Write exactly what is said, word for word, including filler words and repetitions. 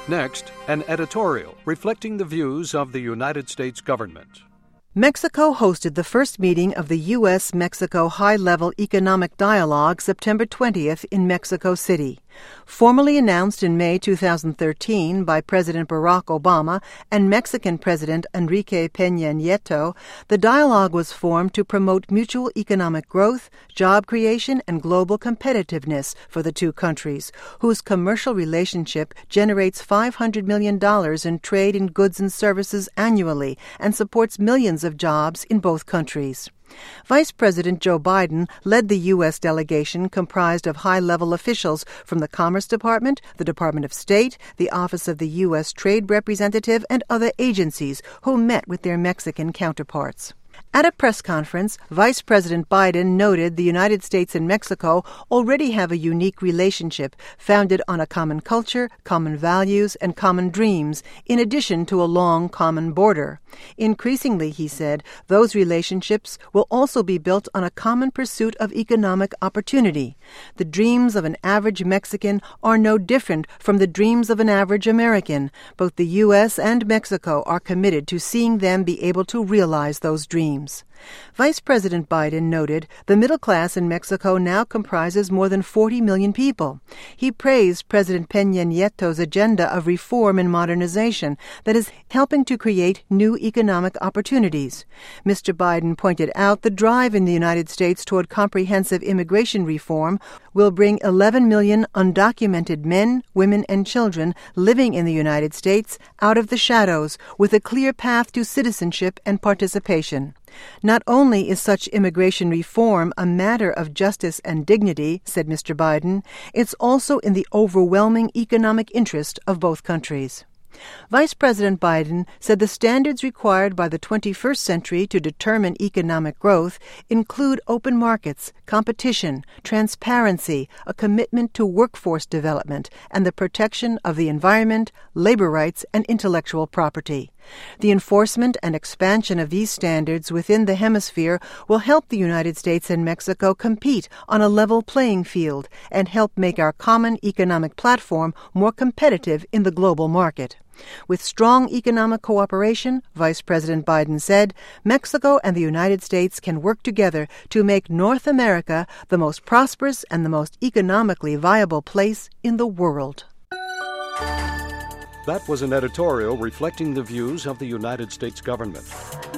Next, an editorial reflecting the views of the United States government. Mexico hosted the first meeting of the U S Mexico High-Level Economic Dialogue September twentieth in Mexico City. Formally announced in May two thousand thirteen by President Barack Obama and Mexican President Enrique Peña Nieto, the dialogue was formed to promote mutual economic growth, job creation, and global competitiveness for the two countries, whose commercial relationship generates five hundred million dollars in trade in goods and services annually and supports millions of jobs in both countries. Vice President Joe Biden led the U S delegation comprised of high-level officials from the Commerce Department, the Department of State, the Office of the U S Trade Representative, and other agencies who met with their Mexican counterparts. At a press conference, Vice President Biden noted the United States and Mexico already have a unique relationship founded on a common culture, common values, and common dreams, in addition to a long common border. Increasingly, he said, those relationships will also be built on a common pursuit of economic opportunity. The dreams of an average Mexican are no different from the dreams of an average American. Both the U S and Mexico are committed to seeing them be able to realize those dreams. Vice President Biden noted the middle class in Mexico now comprises more than forty million people. He praised President Peña Nieto's agenda of reform and modernization that is helping to create new economic opportunities. Mister Biden pointed out the drive in the United States toward comprehensive immigration reform will bring eleven million undocumented men, women, and children living in the United States out of the shadows with a clear path to citizenship and participation. Not only is such immigration reform a matter of justice and dignity, said Mister Biden, it's also in the overwhelming economic interest of both countries. Vice President Biden said the standards required by the twenty-first century to determine economic growth include open markets, competition, transparency, a commitment to workforce development, and the protection of the environment, labor rights, and intellectual property. The enforcement and expansion of these standards within the hemisphere will help the United States and Mexico compete on a level playing field and help make our common economic platform more competitive in the global market. With strong economic cooperation, Vice President Biden said, Mexico and the United States can work together to make North America the most prosperous and the most economically viable place in the world. That was an editorial reflecting the views of the United States government.